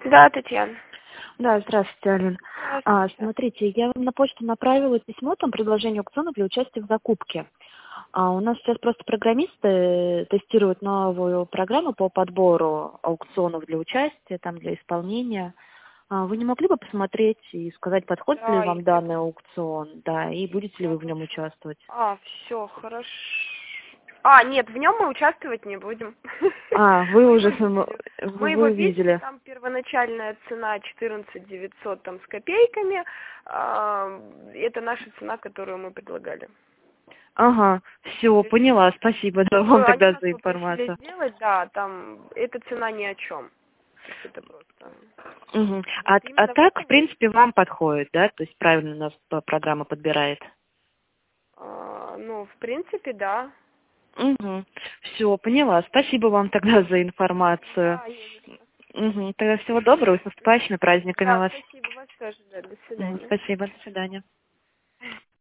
Да, Татьяна. Да, здравствуйте, Алин. Здравствуйте. Смотрите, я вам на почту направила письмо, там предложение аукциона для участия в закупке. У нас сейчас просто программисты тестируют новую программу по подбору аукционов для участия, там для исполнения. Вы не могли бы посмотреть и сказать, подходит ли Да, вам данный аукцион, да, и будете ли я вы в нем пошла. участвовать? Все, хорошо. Нет, в нем мы участвовать не будем. Вы Мы его уже видели. Мы его вы видели, видели. там первоначальная цена 14 900 там с копейками. Это наша цена, которую мы предлагали. Ага, То все, есть, поняла, спасибо ну, вам они тогда нас за попросили информацию. сделать, да, там эта цена ни о чем. То есть это просто. Мгм. Вот А именно в так, в этом есть. принципе, вам подходит, да? То есть правильно нас программа подбирает. Ну, в принципе, да. Угу. Все, поняла. Спасибо вам тогда за информацию. Да, не за что. Угу. Тогда всего доброго, с наступающими праздниками Да, вас. спасибо, вас тоже, да, до свидания. Спасибо, до свидания.